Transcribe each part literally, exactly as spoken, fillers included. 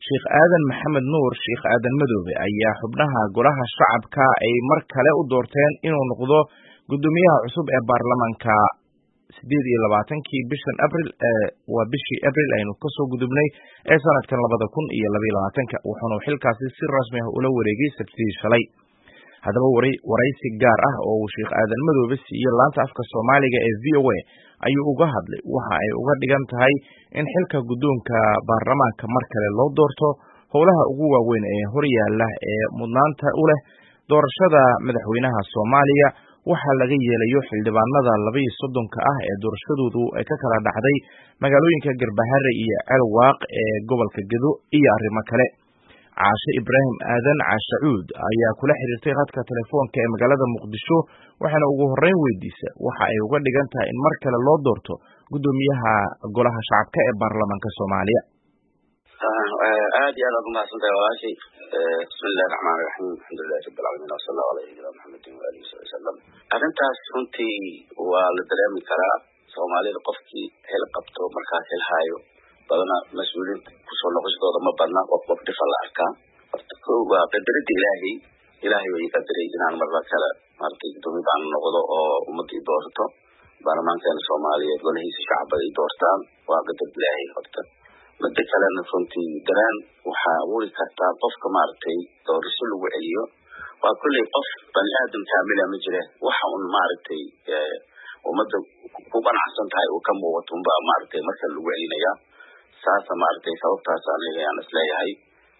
Sheikh Aadan Maxamed Nuur Sheikh Aadan Madoobe ayaa xubnaha golaha shacabka ay mar kale u doorteen inuu noqdo gudoomiyaha cusub ee baarlamaanka sideed iyo labaatankii bishan Abriil ee waa bishii Abriil aynu ka soo gudubnay ee sanadkan labada kun iyo laba iyo labaatanka wuxuuna xilkaasi si rasmi ah ula wareegay Sabtidii shalay. Haddaba waraysi gaar ah oo uu Sheikh Aadan Madoobe siiyay laanta afka Soomaaliga ee V O A ayuu uga hadlay waxa ay uga dhigan tahay in xilka gudoonka baarlamaanka mar kale loo doorto howlaha ugu waaweyn ee horyaala ee mudnaanta u leh doorashada madaxweynaha Soomaaliya waxa laga yeelayo xildhibaanada laba iyo soddonka ah ee doorashadoodu ay ka kala dhacday magaalooyinka Garbahare iyo Alwaaq ee gobolka Gedo iyo arrimo kale. Caashe Ibraahim Aadan Caashacuud ayaa kula xiriirtay khadka telefoonka ee magaalada Muqdisho waxaana ugu horeyn weydiisay waxa ay uga dhigan tahay in mar kale loo doorto gudoomiyaha golaha shacabka ee baarlamaanka Soomaaliya. aad iyo aad ma santahay walaashay bismillaahir rahmaanir rahiim alxamdulillahi rabbil aalamiin wa sallallahu alayhi wa muhammadin wa alihi wa sallam. Arrintaas runtii waa la dareemi karaa Soomaalida qofkii hel qabto markaa hel hayo badana mas'uuliyad ku soo noqoshadooda ma badna qof qof dhifan la arkaa. Horta koo waa qadarada ilaahay ilaahay way qadaray inaan marba kale markii gudoomiye baan noqdo oo ummadii doorto baarlamaanka Soomaaliyeed golahiisa shacabka ay doortaan waa qadar ilaahay horta. Mid kale runtii dareen waxa wuri kartaa qofka maartay doorasho lagu celiyo waa kulli qof bani aadam kaamil ah ma jira waxa uu maartay ummadda ku qanacsan tahay oo ka muuqato ba maartay marka lagu celinaya saasa maartay sababtaas aniga aan isleeyahay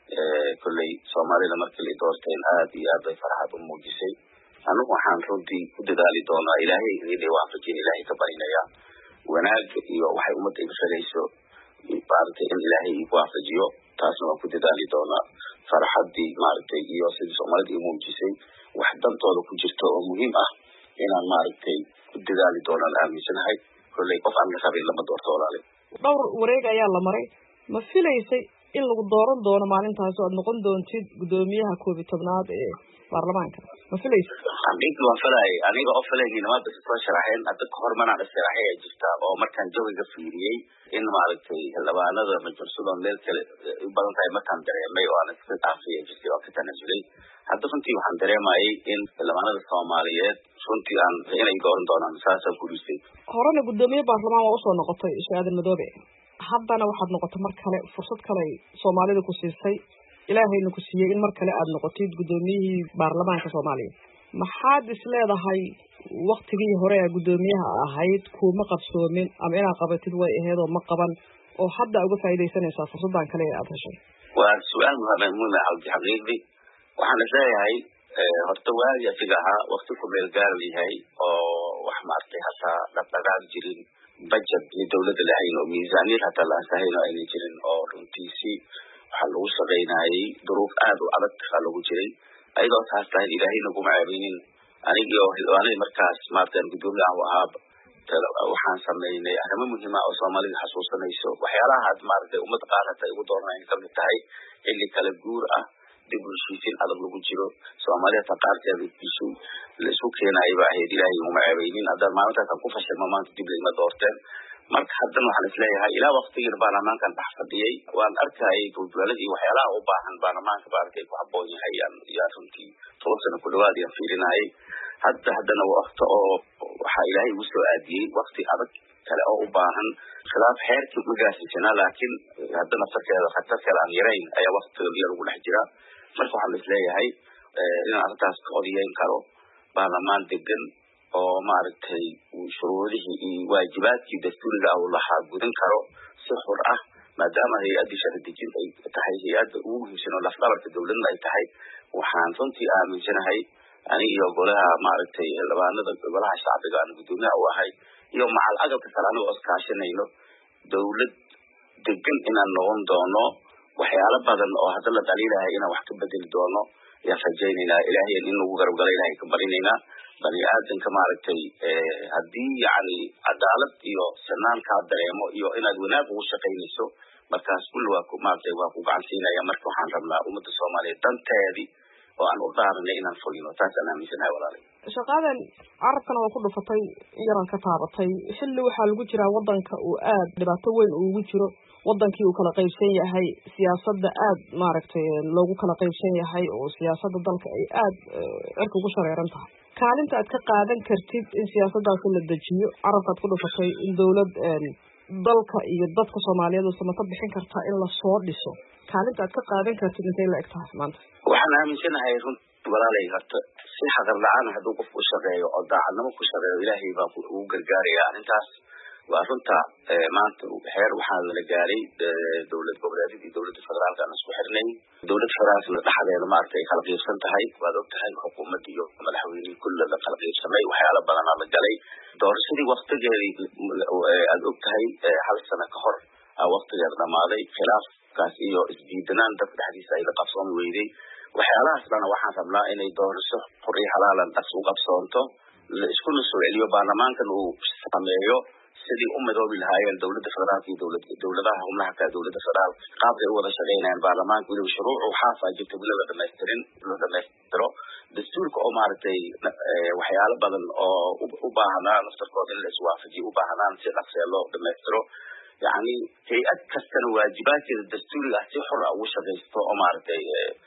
ee kulli Soomaalida markii la doorteen aad iyo aad ay farxad u muujisay anigu waxaan runtii ku dadaali doonaa ilaahay inay waafajin ilaahay ka barinaya wanaag iyo waxay ummadda iga farayso maartay in ilaahay ku waafajiyo taasna waan ku dadaali doonaa farxadii maartay iyo sidii Soomaalida u muujisay wax dantooda ku jirto oo muhiim ah inaan maartay ku dadaali doonaan aaminsanahay kulli qof aan la qabin lama doorto walaal. dhowr wareeg ayaa la maray ma filaysay in lagu dooran doono maalintaas oo aad noqon doontid gudoomiyaha koob iyo tobnaad ee baarlamaanka ma filaysay? aniga waan filay aniga oo filayna maanta soo sharaxeen hadda ka hor manaan sharaxay jirta oo markaan jawiga fiiriyay in maaragtay labaanada majlisadoo meel kale u badan tahay markaan dareemay oo aan iska dhaafiyay jirtay oo ka tanaasulay hadda runtii waxaan dareemayay in labaanada Soomaaliyeed runtii aan inay dooran doonaan saasa ku dhisay. horena gudoomiye baarlamaan waa usoo noqotay Sheikh Aadan Madoobe haddana waxaad noqotay mar kale fursad kale Soomaalida ku siisay ilaahayna ku siiyay in mar kale aad noqotid gudoomiyihii baarlamaanka Soomaaliya. maxaad isleedahay waqtigii hore ee gudoomiyaha ahayd kuma qabsoomin ama inaad qabatid way ahayd oo ma qaban oo hadda uga faa'iideysanaysaa fursadan kale ee aad heshay? waa su'aal muhiim ah oo xaqiiqdi waxaan isleeyahay horta waagi asiga ahaa waqti ku meel gaar yahay oo wax maartay hataa dhaqdhaqaaq jirin budget iyo dawladda lahayn oo miisaaniyad hataa la ansixin ay jirin oo runtiisi waxa lagu shaqeynayay duruuf aad u adag lagu jiray ayadoo taas tahay ilaahay nagu macaabinin anigoo hilwaanay markaas maartay gudoomiyaha u ahaa waxaan sameynay arrimo muhiim ah oo Soomaalida xasuusanayso waxyaalaha aad maartay ummad qaadata ugu dooranay ka mid tahay xilli kala guur ah dib u heshiisiin adag lagu jiro Soomaalida qaarkeed isku la isku keenay baa ahayd ilaahay nagu macaabinin hadda maalintaas ku fashilma maanta dib lama doorteen marka hadda waxaan isleeyahay ilaa waqtigii baarlamaankan dhex fadhiyay waan arkay dowladii waxyaalaha u baahan baarlamaanka baarkay ku habboon yahay yaa runtii toban sano ku dhawaad aan fiirinay hadda haddana waqti oo waxa ilaahay u soo aadiyay waqti adag kale oo u baahan khilaaf xeerkii magaasina laakiin haddana farkeeda khatar kale aan yarayn ayaa waqtiga lagu dhex jira marka waxaan isleeyahay in arrintaas qodiyeen karo baarlamaan degan oo maartay shuruudihii iyo waajibaadkii dastuuriga ah lahaa gudan karo si xor ah maadaama hay'adii sharci dejin ay tahay hay'adda ugu muhiimsan oo lafdhabarka dawladda ay tahay waxaan runtii aaminsanahay aniga iyo golaha maartay labaanada golaha shacbiga aan gudoomiyaha u ahay iyo macal agabka kale oo iskaashanayno dawlad degan inaan noqon doono waxyaalo badan oo hadda la dhaliilahay inaan wax ka bedeli doono yaa rajaynayna ilaahay in ugu garab galay ilaahay ka barinayna bani aadamka maartay haddii yani cadaalad iyo sanaan ka dareemo iyo inaad wanaag ugu shaqeynayso markaas kulli waa ku maartay waa ku gacansiinaya marka waxaan rabnaa ummadda Soomaaliyeed danteedii oo aan u dhaaranay inaan fulino taasaan aaminsanahay walaalay shaqadan carabkana waa ku dhufatay yaran ka taabatay xilli waxaa lagu jiraa wadanka uu aad dhibaato weyn ugu jiro wadankii uu kala qaybsan yahay siyaasadda aad maaragtay loogu kala qaybsan yahay oo siyaasadda dalka ay aad cirka ugu shareeran tahay kaalinta aad ka qaadan kartid in siyaasaddaasi la dejiyo carabkaad ku dhufatay in dawlad dalka iyo dadka Soomaaliyeed oo samata bixin karta in la soo dhiso kaalinta aad ka qaadan kartid intee la eg tahay maanta waxaan aaminsanahay runtii walaalay horta si xaqar la'aan hadduu qofku shaqeeyo oo daacadnimo ku shaqeeyo ilaahay baa ugu gargaaraya arrintaas waa runta maanta heer waxaa la gaaray dawlad goboleedyada iyo dawladda federaalka aan isku xirnay dawladda federaalka dhexdeeda maaragtay kala qaybsan tahay waad og tahay xukuumadda iyo madaxweynihii kulla la kala qaybsamay waxyaalo badan la galay doorashadii waqtigeedii aad og tahay hal sano ka hor waqtigeeda dhamaaday khilaafkaas iyo isdiidanaan dadka dhexdiisa ay la qabsoon weyday waxyaalahaas dhana waxaan rabnaa inay doorasho xor iyo xalaalan dhaqs u qabsoonto la iskuna soo celiyo baarlamaankan uu sameeyo sidii u midoobi lahaayeen dawladda federaalka iyo dawlad dawladaha xubnaha ka dawladda federaal qaabkay u wada shaqeynayaan baarlamaanka weliba shuruuc xaafaa jirta weli la dhamaystirin la dhamaystiro dastuurka oo maaragtay waxyaalo badan oo u baahanaa naftarkooda in la iswaafajiyo u baahanaan si dhaqsee loo dhamaystiro yacni hay-ad kastana waajibaadkeeda dastuuriga ah si xor ah ugu shaqaysto oo maaragtay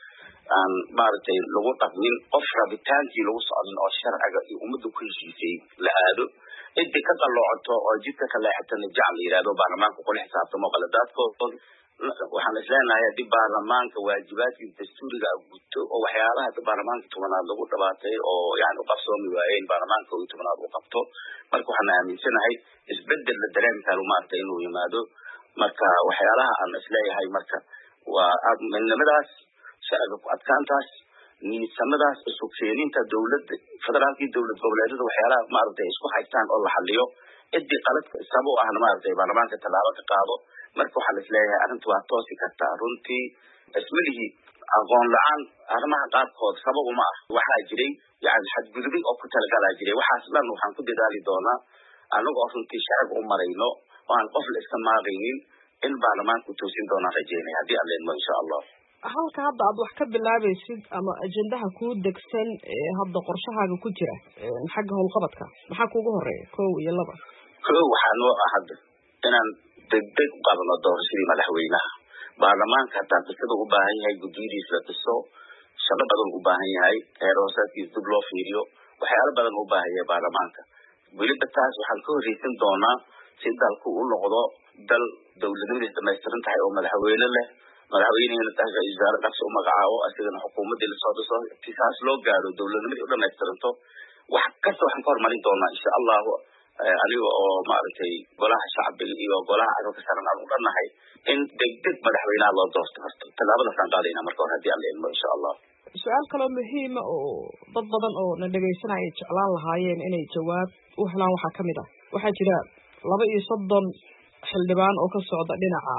aan maaragtay lagu dhaqmin qof rabitaankii lagu socdin oo sharciga iyo ummadda ku heshiisay la aado inta ka qaloocato oo jidka ka leexatana jacal la yidhahdo baarlamaanka kula xisaabtamo qaladaadkooda waxaan isleenahay haddii baarlamaanka waajibaadkii dastuuriga ah guto oo waxyaalaha hadda baarlamaanka tobanaad lagu dhabaatay oo yani u qabsoomi waayeen baarlamaanka koob iyo tobanaad uu qabto marka waxaan aaminsanahay isbedel la dareemi karo maaragtay inuu yimaado marka waxyaalaha aan isleeyahay marka waa midnimadaas shacabka ku adkaantaas niidsamadaas isu keeninta dawladda federaalka iyo dawlad goboleedyada waxyaalaha maaragtay isku haystaan oo la xaliyo cidii qaladka sabab u ahna maaragtay baarlamaanka tallaabo ka qaado marka waxaa la isleeyahay arrinta waa toosi kartaa runtii ismalihii aqoon la-aan arrimaha qaarkood sabab uma ah waxaa jiray yani xadgudubid oo ku talagalaa jiray waxaas dhan waxaan ku dadaali doonaa anagoo runtii shacabka u marayno oo aan qof la iska maaqaynin in baarlamaanka toosin doonaan rajeynaya haddii aan leedmo insha allah halka hadda aad wax ka bilaabaysid ama ajendaha kuu degsan ee hadda qorshahaaga ku jira xagga howlqabadka maxaa kuugu horeeya kow iyo laba kow waxaa noo ah hadda inaan degdeg u qabno doorashadii madaxweynaha baarlamaanka hataa qisada u baahan yahay guddiyadiis la dhiso shaqo badan u baahan yahay heer hoosaadkiis dib loo fiiriyo waxyaalo badan u baahan yahay baarlamaanka weliba taas waxaan ka horreysan doonaa si dalku u noqdo dal dawladnimadiis dhamaystiran tahay oo madaxweyne leh madaxweynehina wasaare dhaqsi u magacaabo asigana xukuumaddii lasoo dhiso si taas loo gaaro dawladnimadii u dhamaystiranto wax kasta waxaan ka hormarin doonaa insha allahu aniga oo maaragtay golaha shacbiga iyo golaha carabka saran aan u dhannahay in degdeg madaxweynaha loo doorto horta tallaabadaasaan qaadayna marka hore haddii aan la ilmo insha allah su-aal kaloo muhiima oo dad badan oo na dhegaysanaya ay jeclaan lahaayeen inay jawaab u helaan waxaa kamid ah waxaa jira laba iyo soddon xildhibaan oo ka socda dhinaca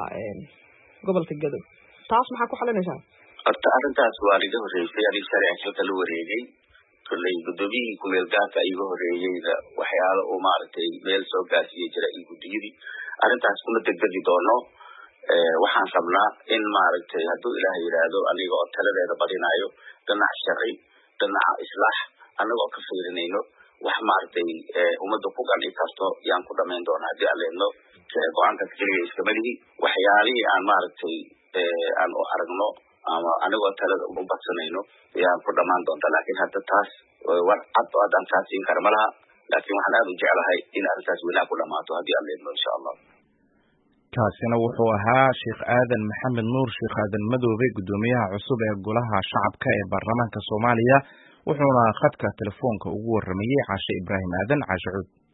gobolka Gadow taas maxaa ku xalinaysaa horta arrintaas waa iga horreysay aniga sharci xilka la wareegay kulley guddoomiyihii kumeel gaarka iga horreeyeyda waxyaalo uu maaragtay meel soo gaarsiiye jira iyo guddiyadii arrintaas kuma degdegi doono waxaan rabnaa in maaragtay hadduu ilaahay yidhaahdo aniga oo taladeeda badinayo dhinac sharci dhinaca islaax anagoo ka fiirinayno wax maaragtay ummadda ku qanci karto yaan ku dhamayn doona haddii aan leedno go-aankaas keliya iskama lihi waxyaalihii aan maaragtay aan u aragno ama anigoo talada u badsanayno yaan ku dhamaan doonta laakiin hadda taas war cad oo haddaan kaa siin kara ma laha laakiin waxaan aada u jeclahay in arrintaas weli aan ku dhamaato haddii aan leedno insha allah kaasina wuxuu ahaa sheekh aadan maxamed nuur sheekh aadan madoobe guddoomiyaha cusub ee golaha shacabka ee baarlamaanka Soomaaliya wuxuuna khadka telefoonka ugu waramayay Caashe Ibraahim Aadan Caashe Cuud